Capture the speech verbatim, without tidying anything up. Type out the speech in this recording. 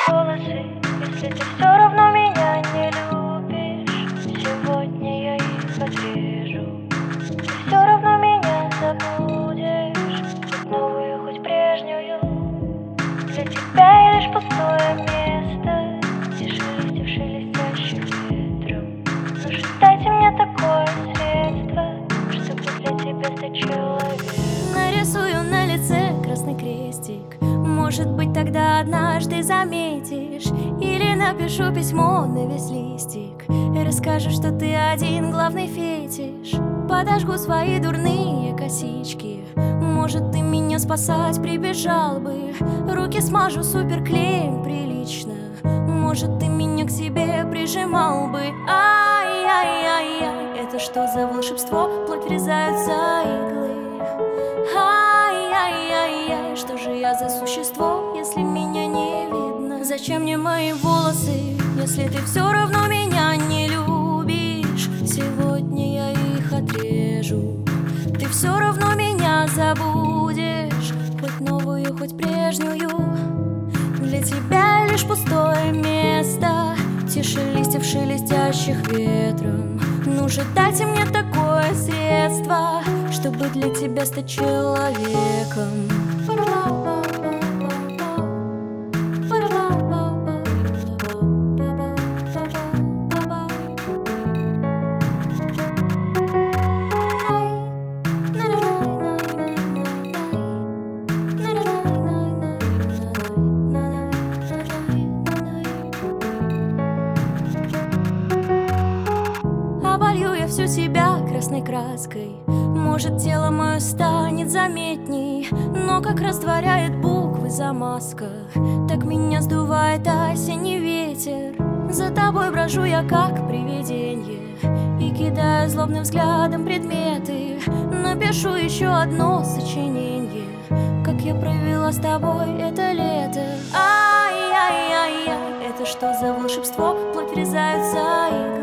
волосы, если ты все равно меня не любишь. Сегодня я их отрежу. Ты все равно меня забудешь, хоть новую, хоть прежнюю. Для тебя я лишь пустое место, тише листьев, шелестящих ветром. Ну же, дайте мне такое средство, чтобы для тебя стать человеком. Нарисую на лице красный крестик, может быть, тогда однажды заметишь. Или напишу письмо на весь листик и расскажу, что ты один главный фетиш. Подожгу свои дурные косички, может, ты меня спасать прибежал бы. Руки смажу суперклеем прилично, может, ты меня к себе прижимал бы. Ай-яй-яй-яй, это что за волшебство? Плоть врезаются иглы. Ай-яй-яй-яй, что же я за существо, если меня не видно? Зачем мне мои волосы, если ты все равно меня не любишь? Сегодня я их отрежу. Ты все равно меня забудешь, хоть новую, хоть прежнюю. Для тебя лишь пустое место, тише листьев, шелестящих ветром. Ну же, дайте мне такое средство, чтобы для тебя стать человеком. Оболью я всю себя красной краской, может, тело мое станет заметней, но как растворяет буквы замазка, так меня сдувает осенний ветер. За тобой брожу я как привиденье и кидаю злобным взглядом предметы. Напишу еще одно сочинение, как я провела с тобой это лето. Ай-яй-яй-яй, это что за волшебство? Плоть врезаются иглы.